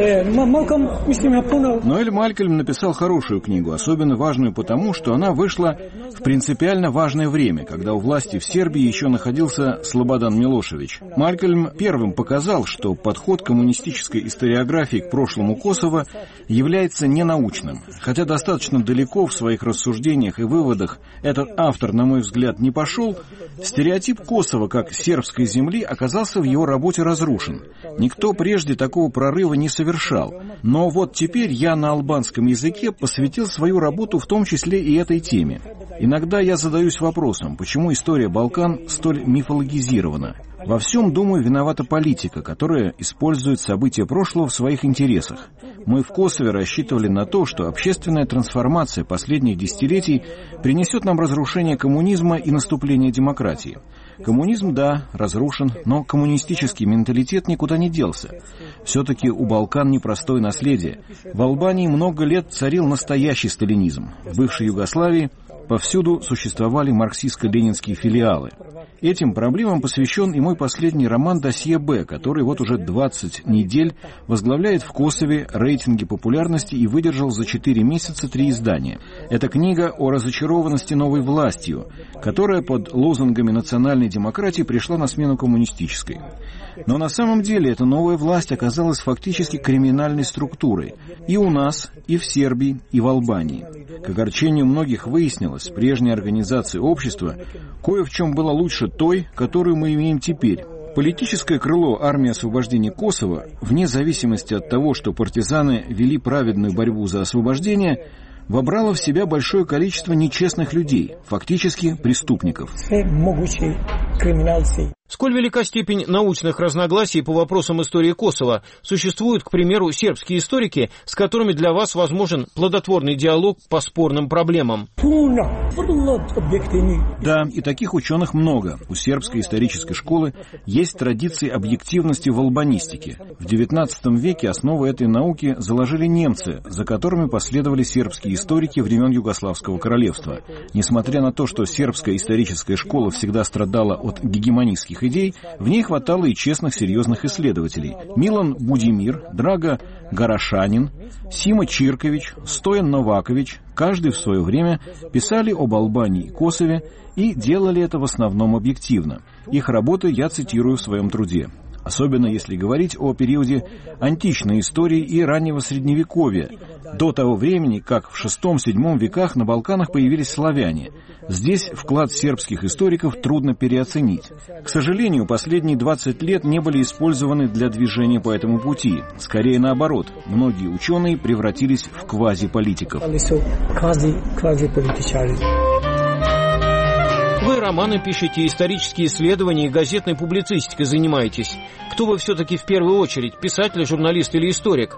Ноэль Малькольм написал хорошую книгу, особенно важную потому, что она вышла в принципиально важное время, когда у власти в Сербии еще находился Слободан Милошевич. Малькольм первым показал, что подход коммунистической историографии к прошлому Косово является ненаучным. Хотя достаточно далеко в своих рассуждениях и выводах этот автор, на мой взгляд, не пошел, стереотип Косово как сербской земли оказался в его работе разрушен. Никто прежде такого прорыва не совершал. Но вот теперь я на албанском языке посвятил свою работу в том числе и этой теме. Иногда я задаюсь вопросом, почему история Балкан столь мифологизирована. Во всем, думаю, виновата политика, которая использует события прошлого в своих интересах. Мы в Косове рассчитывали на то, что общественная трансформация последних десятилетий принесет нам разрушение коммунизма и наступление демократии. Коммунизм, да, разрушен, но коммунистический менталитет никуда не делся. Все-таки у Балкан непростое наследие. В Албании много лет царил настоящий сталинизм. В бывшей Югославии повсюду существовали марксистско-ленинские филиалы. Этим проблемам посвящен и мой последний роман «Досье Б», который вот уже 20 недель возглавляет в Косове рейтинги популярности и выдержал за 4 месяца 3 издания. Это книга о разочарованности новой властью, которая под лозунгами национальной демократии пришла на смену коммунистической. Но на самом деле эта новая власть оказалась фактически криминальной структурой и у нас, и в Сербии, и в Албании. К огорчению многих выяснилось, прежняя организация общества кое в чем была лучше той, которую мы имеем теперь. Политическое крыло армии освобождения Косово, вне зависимости от того, что партизаны вели праведную борьбу за освобождение, вобрало в себя большое количество нечестных людей, фактически преступников. Сколь велика степень научных разногласий по вопросам истории Косово. Существуют, к примеру, сербские историки, с которыми для вас возможен плодотворный диалог по спорным проблемам. Да, и таких ученых много. У сербской исторической школы есть традиции объективности в албанистике. В XIX веке основу этой науки заложили немцы, за которыми последовали сербские историки времен Югославского королевства. Несмотря на то, что сербская историческая школа всегда страдала от гегемонистских идей, в ней хватало и честных, серьезных исследователей. Милан Будимир, Драго Горошанин, Сима Чиркович, Стоян Новакович, каждый в свое время писали об Албании и Косове и делали это в основном объективно. Их работы я цитирую в своем труде. Особенно если говорить о периоде античной истории и раннего Средневековья, до того времени, как в VI-VII веках на Балканах появились славяне. Здесь вклад сербских историков трудно переоценить. К сожалению, последние 20 лет не были использованы для движения по этому пути. Скорее наоборот, многие ученые превратились в квазиполитиков. Вы романы пишете, исторические исследования и газетной публицистикой занимаетесь. Кто вы все-таки в первую очередь, писатель, журналист или историк?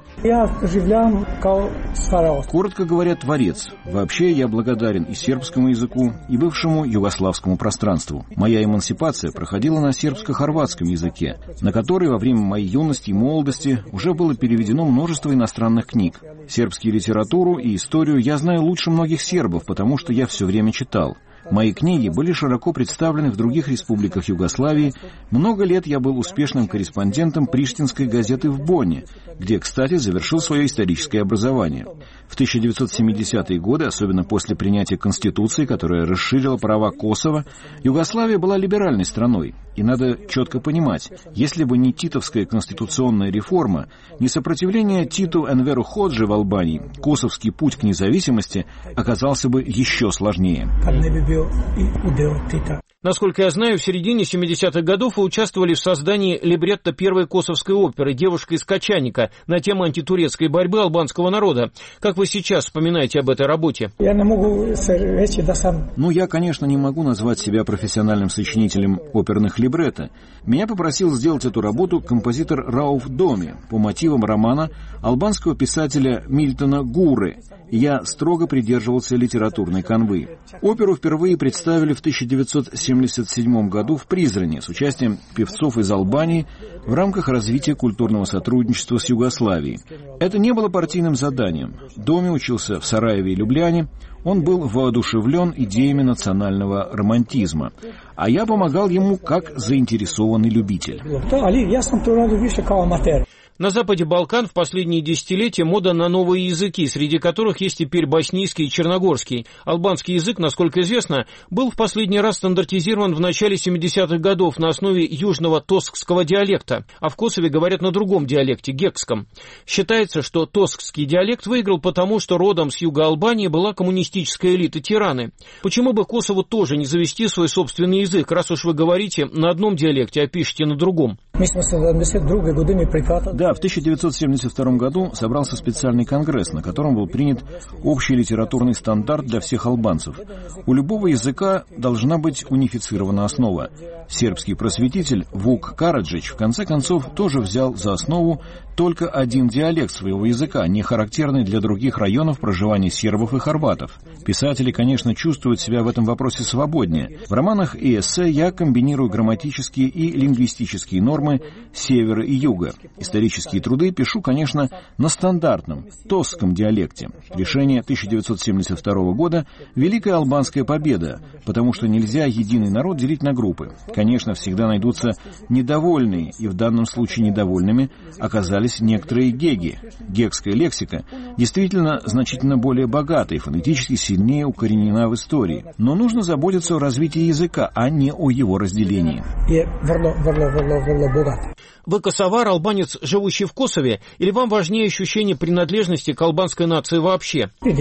Коротко говоря, творец. Вообще я благодарен и сербскому языку, и бывшему югославскому пространству. Моя эмансипация проходила на сербско-хорватском языке, на который во время моей юности и молодости уже было переведено множество иностранных книг. Сербскую литературу и историю я знаю лучше многих сербов, потому что я все время читал. Мои книги были широко представлены в других республиках Югославии. Много лет я был успешным корреспондентом приштинской газеты в Бонне, где, кстати, завершил свое историческое образование. В 1970-е годы, особенно после принятия Конституции, которая расширила права Косово, Югославия была либеральной страной. И надо четко понимать, если бы не титовская конституционная реформа, не сопротивление Титу Энверу Ходжи в Албании, косовский путь к независимости оказался бы еще сложнее. Насколько я знаю, в середине 70-х годов вы участвовали в создании либретто первой косовской оперы «Девушка из Качаника» на тему антитурецкой борьбы албанского народа. Как вы сейчас вспоминаете об этой работе? Я, конечно, не могу назвать себя профессиональным сочинителем оперных либретто. Меня попросил сделать эту работу композитор Рауф Доми по мотивам романа албанского писателя Мильтона Гуры. Я строго придерживался литературной канвы. Оперу впервые представили в 1977 году в Призране с участием певцов из Албании в рамках развития культурного сотрудничества с Югославией. Это не было партийным заданием. Доми учился в Сараеве и Любляне. Он был воодушевлен идеями национального романтизма, а я помогал ему как заинтересованный любитель. На западе Балкан в последние десятилетия мода на новые языки, среди которых есть теперь боснийский и черногорский. Албанский язык, насколько известно, был в последний раз стандартизирован в начале 70-х годов на основе южного тоскского диалекта, а в Косове говорят на другом диалекте, гекском. Считается, что тоскский диалект выиграл потому, что родом с юга Албании была коммунистическая элита тираны. Почему бы Косову тоже не завести свой собственный язык, раз уж вы говорите на одном диалекте, а пишете на другом? Да, в 1972 году собрался специальный конгресс, на котором был принят общий литературный стандарт для всех албанцев. У любого языка должна быть унифицирована основа. Сербский просветитель Вук Караджич в конце концов тоже взял за основу только один диалект своего языка, не характерный для других районов проживания сербов и хорватов. Писатели, конечно, чувствуют себя в этом вопросе свободнее. В романах и эссе я комбинирую грамматические и лингвистические нормы севера и юга. Исторические труды пишу, конечно, на стандартном, тосском диалекте. Решение 1972 года – великая албанская победа, потому что нельзя единый народ делить на группы. Конечно, всегда найдутся недовольные, и в данном случае недовольными оказались некоторые геги. Гекская лексика действительно значительно более богата и фонетически сильнее укоренена в истории. Но нужно заботиться о развитии языка, а не о его разделении. Вы косовар, албанец, живущий в Косове, или вам важнее ощущение принадлежности к албанской нации вообще? В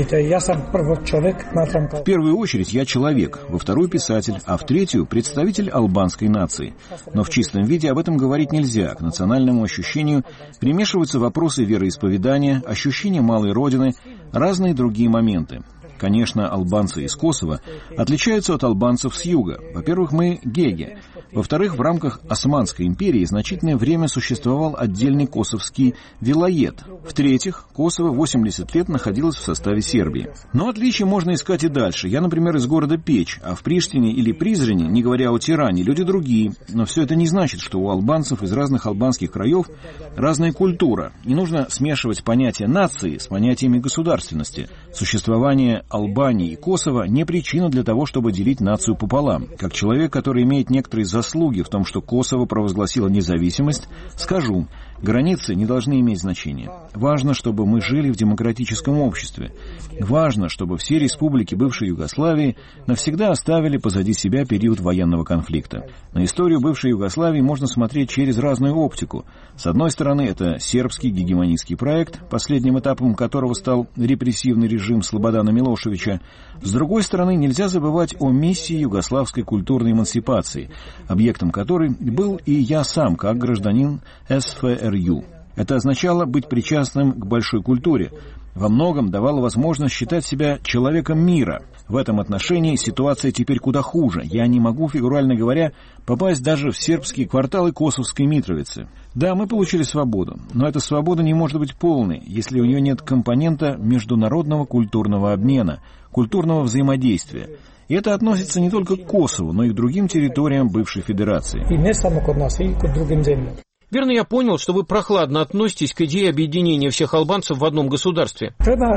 первую очередь я человек, во вторую писатель, а в третью представитель албанской нации. Но в чистом виде об этом говорить нельзя. К национальному ощущению примешиваются вопросы вероисповедания, ощущения малой родины, разные другие моменты. Конечно, албанцы из Косово отличаются от албанцев с юга. Во-первых, мы геги. Во-вторых, в рамках Османской империи значительное время существовал отдельный косовский вилает. В-третьих, Косово 80 лет находилось в составе Сербии. Но отличия можно искать и дальше. Я, например, из города Печь, а в Приштине или Призране, не говоря о Тиране, люди другие. Но все это не значит, что у албанцев из разных албанских краев разная культура. Не нужно смешивать понятия нации с понятиями государственности. Существование Албании и Косово не причина для того, чтобы делить нацию пополам. Как человек, который имеет некоторые заслуги в том, что Косово провозгласило независимость, скажу, границы не должны иметь значения. Важно, чтобы мы жили в демократическом обществе. Важно, чтобы все республики бывшей Югославии навсегда оставили позади себя период военного конфликта. На историю бывшей Югославии можно смотреть через разную оптику. С одной стороны, это сербский гегемонистский проект, последним этапом которого стал репрессивный режим Слободана Милошевича. С другой стороны, нельзя забывать о миссии югославской культурной эмансипации, объектом которой был и я сам, как гражданин СФРЮ. Это означало быть причастным к большой культуре. во многом давала возможность считать себя человеком мира. В этом отношении ситуация теперь куда хуже. Я не могу, фигурально говоря, попасть даже в сербские кварталы Косовской Митровицы. Да, мы получили свободу, но эта свобода не может быть полной, если у нее нет компонента международного культурного обмена, культурного взаимодействия. И это относится не только к Косову, но и к другим территориям бывшей федерации. И не само к нас, и к другим землям. Верно, я понял, что вы прохладно относитесь к идее объединения всех албанцев в одном государстве.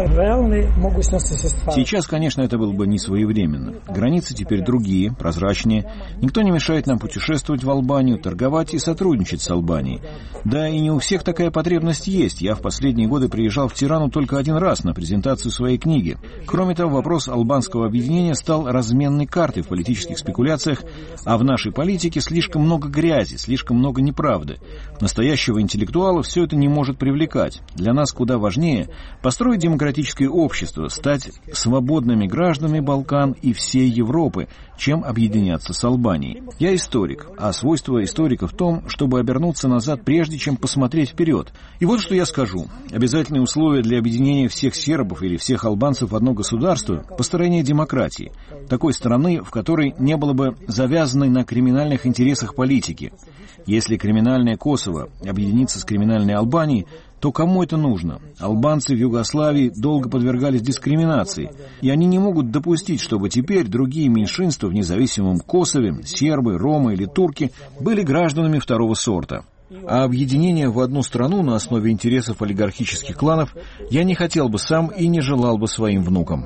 Сейчас, конечно, это было бы не своевременно. Границы теперь другие, прозрачнее. Никто не мешает нам путешествовать в Албанию, торговать и сотрудничать с Албанией. Да и не у всех такая потребность есть. Я в последние годы приезжал в Тирану только один раз на презентацию своей книги. Кроме того, вопрос албанского объединения стал разменной картой в политических спекуляциях, а в нашей политике слишком много грязи, слишком много неправды. Настоящего интеллектуала все это не может привлекать. Для нас куда важнее построить демократическое общество, стать свободными гражданами Балкан и всей Европы, чем объединяться с Албанией. Я историк, а свойство историка в том, чтобы обернуться назад, прежде чем посмотреть вперед. И вот что я скажу. Обязательные условия для объединения всех сербов или всех албанцев в одно государство – построение демократии, такой страны, в которой не было бы завязанной на криминальных интересах политики. Если криминальное Косово объединится с криминальной Албанией, то кому это нужно? Албанцы в Югославии долго подвергались дискриминации, и они не могут допустить, чтобы теперь другие меньшинства в независимом Косове, сербы, ромы или турки, были гражданами второго сорта. А объединение в одну страну на основе интересов олигархических кланов я не хотел бы сам и не желал бы своим внукам.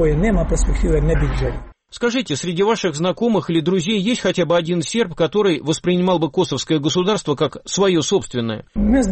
Скажите, среди ваших знакомых или друзей есть хотя бы один серб, который воспринимал бы косовское государство как свое собственное? Не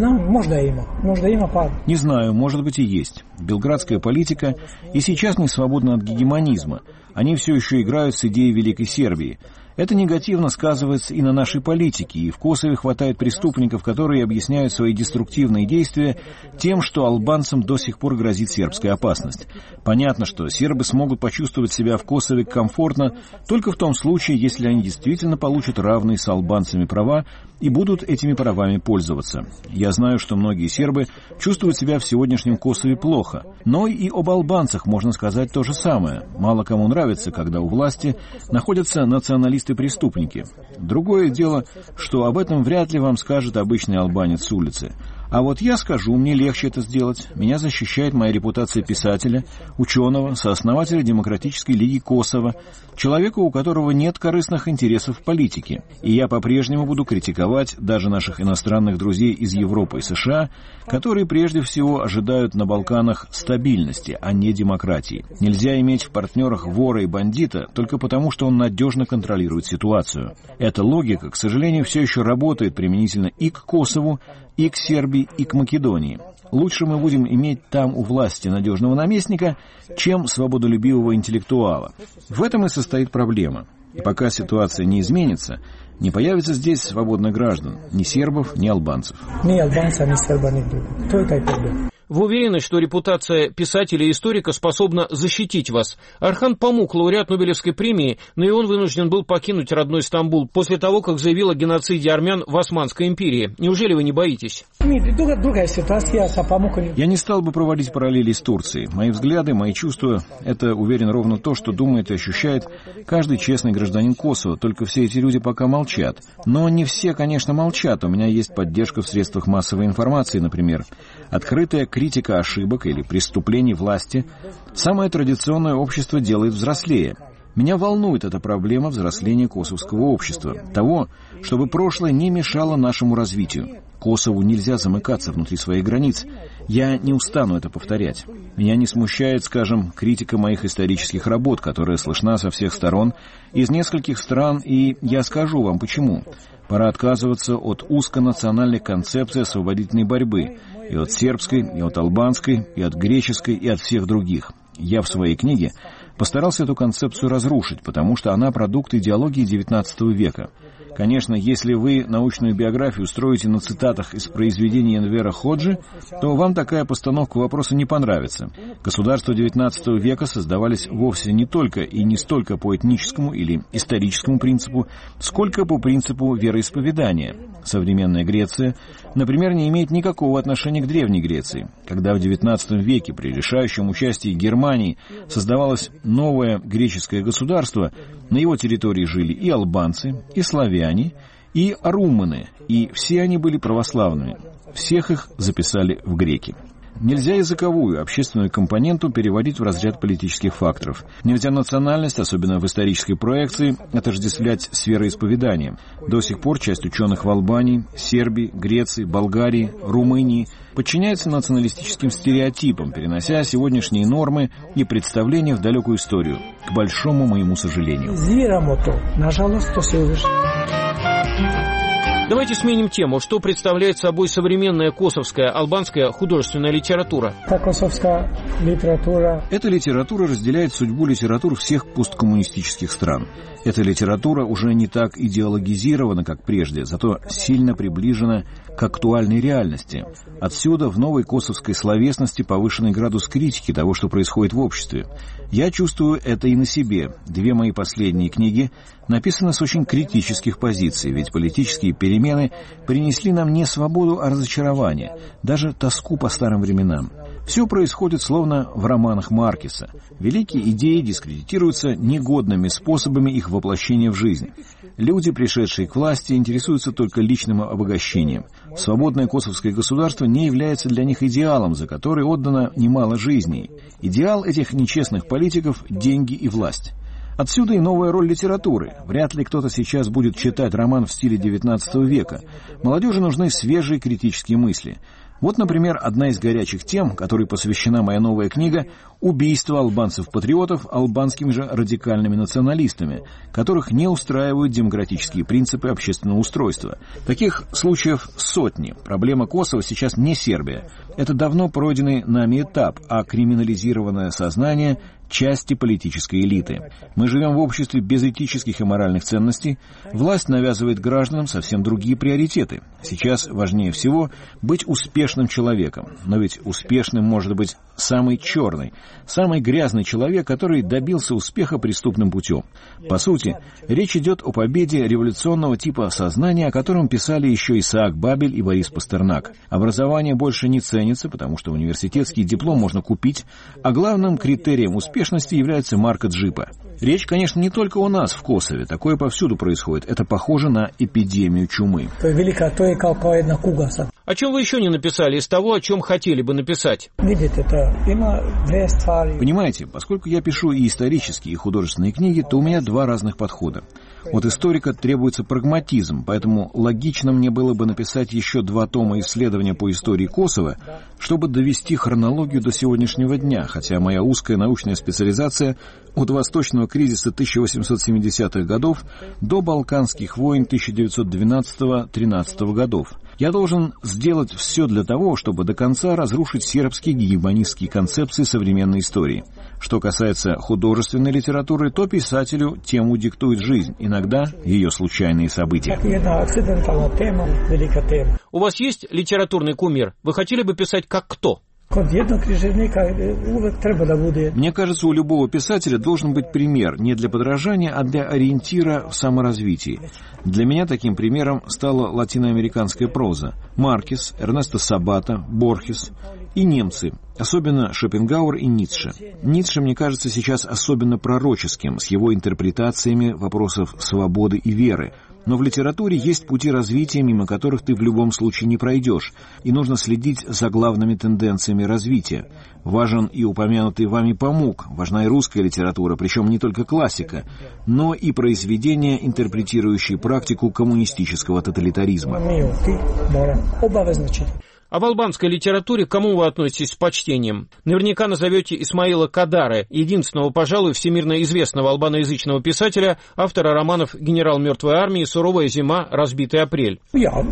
знаю, может быть и есть. Белградская политика и сейчас не свободна от гегемонизма. Они все еще играют с идеей Великой Сербии. Это негативно сказывается и на нашей политике, и в Косове хватает преступников, которые объясняют свои деструктивные действия тем, что албанцам до сих пор грозит сербская опасность. Понятно, что сербы смогут почувствовать себя в Косове комфортно только в том случае, если они действительно получат равные с албанцами права и будут этими правами пользоваться. Я знаю, что многие сербы чувствуют себя в сегодняшнем Косове плохо, но и об албанцах можно сказать то же самое. Мало кому нравится, когда у власти находятся националисты-преступники. Другое дело, что об этом вряд ли вам скажет обычный албанец с улицы. А вот я скажу, мне легче это сделать. Меня защищает моя репутация писателя, ученого, сооснователя Демократической лиги Косово, человека, у которого нет корыстных интересов в политике. И я по-прежнему буду критиковать даже наших иностранных друзей из Европы и США, которые прежде всего ожидают на Балканах стабильности, а не демократии. Нельзя иметь в партнерах вора и бандита только потому, что он надежно контролирует ситуацию. Эта логика, к сожалению, все еще работает применительно и к Косову, и к Сербии, и к Македонии. Лучше мы будем иметь там у власти надежного наместника, чем свободолюбивого интеллектуала. В этом и состоит проблема. И пока ситуация не изменится, не появится здесь свободных граждан, ни сербов, ни албанцев. Ни албанца, ни серба, ни друга. То это и проблема. Вы уверены, что репутация писателя и историка способна защитить вас? Орхан Памук, лауреат Нобелевской премии, но и он вынужден был покинуть родной Стамбул после того, как заявил о геноциде армян в Османской империи. Неужели вы не боитесь? Другая ситуация с Памуком. Я не стал бы проводить параллели с Турцией. Мои взгляды, мои чувства — это, уверен, ровно то, что думает и ощущает каждый честный гражданин Косово. Только все эти люди пока молчат. Но не все, конечно, молчат. У меня есть поддержка в средствах массовой информации, например. Открытая критика ошибок или преступлений власти самое традиционное общество делает взрослее. Меня волнует эта проблема взросления косовского общества, того, чтобы прошлое не мешало нашему развитию. Косову нельзя замыкаться внутри своих границ. Я не устану это повторять. Меня не смущает, скажем, критика моих исторических работ, которая слышна со всех сторон, из нескольких стран, и я скажу вам почему. Пора отказываться от узконациональных концепций освободительной борьбы, и от сербской, и от албанской, и от греческой, и от всех других. Я в своей книге постарался эту концепцию разрушить, потому что она продукт идеологии XIX века. Конечно, если вы научную биографию строите на цитатах из произведений Энвера Ходжи, то вам такая постановка вопроса не понравится. Государства XIX века создавались вовсе не только и не столько по этническому или историческому принципу, сколько по принципу вероисповедания. Современная Греция, например, не имеет никакого отношения к Древней Греции. Когда в XIX веке при решающем участии Германии создавалось новое греческое государство, на его территории жили и албанцы, и славяне, и румыны, и все они были православными. Всех их записали в греки. Нельзя языковую, общественную компоненту переводить в разряд политических факторов. Нельзя национальность, особенно в исторической проекции, отождествлять с вероисповеданием. До сих пор часть ученых в Албании, Сербии, Греции, Болгарии, Румынии подчиняется националистическим стереотипам, перенося сегодняшние нормы и представления в далекую историю, к большому моему сожалению. Давайте сменим тему. Что представляет собой современная косовская албанская художественная литература? Эта литература разделяет судьбу литератур всех посткоммунистических стран. Эта литература уже не так идеологизирована, как прежде, зато сильно приближена к актуальной реальности. Отсюда в новой косовской словесности повышенный градус критики того, что происходит в обществе. Я чувствую это и на себе. 2 мои последние книги написаны с очень критических позиций, ведь политические перемены принесли нам не свободу, а разочарование, даже тоску по старым временам. Все происходит словно в романах Маркеса. Великие идеи дискредитируются негодными способами их воплощения в жизнь. Люди, пришедшие к власти, интересуются только личным обогащением. Свободное косовское государство не является для них идеалом, за который отдано немало жизней. Идеал этих нечестных политиков – деньги и власть. Отсюда и новая роль литературы. Вряд ли кто-то сейчас будет читать роман в стиле XIX века. Молодежи нужны свежие критические мысли. Вот, например, одна из горячих тем, которой посвящена моя новая книга «Убийство албанцев-патриотов албанскими же радикальными националистами», которых не устраивают демократические принципы общественного устройства. Таких случаев сотни. Проблема Косово сейчас не Сербия. Это давно пройденный нами этап, а криминализированное сознание части политической элиты. Мы живем в обществе без этических и моральных ценностей. Власть навязывает гражданам совсем другие приоритеты. Сейчас важнее всего быть успешным человеком. Но ведь успешным может быть самый черный, самый грязный человек, который добился успеха преступным путем. По сути, речь идет о победе революционного типа сознания, о котором писали еще Исаак Бабель и Борис Пастернак. Образование больше не ценится, потому что университетский диплом можно купить, а главным критерием успешности является марка джипа. Речь, конечно, не только у нас в Косове. Такое повсюду происходит. Это похоже на эпидемию чумы. О чем вы еще не написали из того, о чем хотели бы написать? Понимаете, поскольку я пишу и исторические, и художественные книги, то у меня 2 разных подхода. От историка требуется прагматизм, поэтому логично мне было бы написать еще 2 тома исследования по истории Косово, чтобы довести хронологию до сегодняшнего дня, хотя моя узкая научная специализация от восточного кризиса 1870-х годов до Балканских войн 1912-13 годов. Я должен сделать все для того, чтобы до конца разрушить сербские гегемонистские концепции современной истории. Что касается художественной литературы, то писателю тему диктует жизнь, иногда ее случайные события. У вас есть литературный кумир? Вы хотели бы писать как кто? Мне кажется, у любого писателя должен быть пример не для подражания, а для ориентира в саморазвитии. Для меня таким примером стала латиноамериканская проза. Маркес, Эрнесто Сабата, Борхес и немцы, особенно Шопенгауэр и Ницше. Ницше, мне кажется, сейчас особенно пророческим, с его интерпретациями вопросов свободы и веры. Но в литературе есть пути развития, мимо которых ты в любом случае не пройдешь, и нужно следить за главными тенденциями развития. Важен и упомянутый вами Памук, важна и русская литература, причем не только классика, но и произведения, интерпретирующие практику коммунистического тоталитаризма. А в албанской литературе к кому вы относитесь с почтением? Наверняка назовете Исмаила Кадары, единственного, пожалуй, всемирно известного албаноязычного писателя, автора романов «Генерал мертвой армии», «Суровая зима», «Разбитый апрель».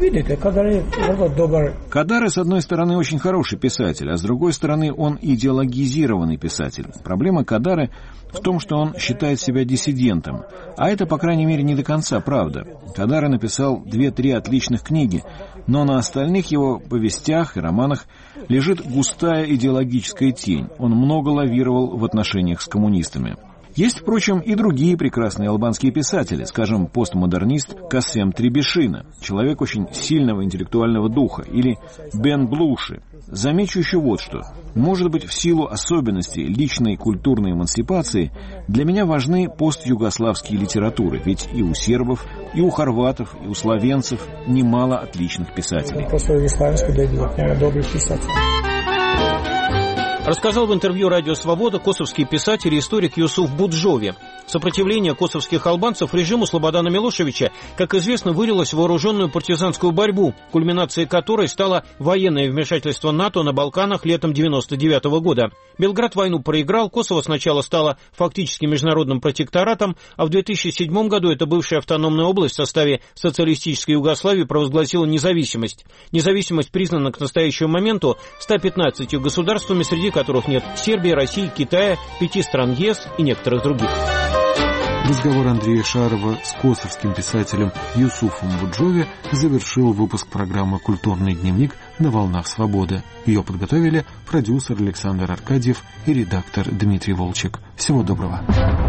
Кадары, с одной стороны, очень хороший писатель, а с другой стороны, он идеологизированный писатель. Проблема Кадары в том, что он считает себя диссидентом. А это, по крайней мере, не до конца правда. Кадары написал 2-3 отличных книги, но на остальных его повестях и романах лежит густая идеологическая тень. Он много лавировал в отношениях с коммунистами. Есть, впрочем, и другие прекрасные албанские писатели, скажем, постмодернист Касем Требишина, человек очень сильного интеллектуального духа, или Бен Блуши. Замечу еще вот что. Может быть, в силу особенностей личной культурной эмансипации для меня важны постюгославские литературы, ведь и у сербов, и у хорватов, и у словенцев немало отличных писателей. Рассказал в интервью «Радио Свобода» косовский писатель и историк Юсуф Буджови. Сопротивление косовских албанцев режиму Слободана Милошевича, как известно, вылилось в вооруженную партизанскую борьбу, кульминацией которой стало военное вмешательство НАТО на Балканах летом 1999 года. Белград войну проиграл, Косово сначала стало фактически международным протекторатом, а в 2007 году эта бывшая автономная область в составе социалистической Югославии провозгласила независимость. Независимость признана к настоящему моменту 115 государствами, среди которых нет Сербии, России, Китая, 5 стран ЕС и некоторых других. Разговор Андрея Шарова с косовским писателем Юсуфом Буджови завершил выпуск программы «Культурный дневник» на «Волнах Свободы». Ее подготовили продюсер Александр Аркадьев и редактор Дмитрий Волчек. Всего доброго.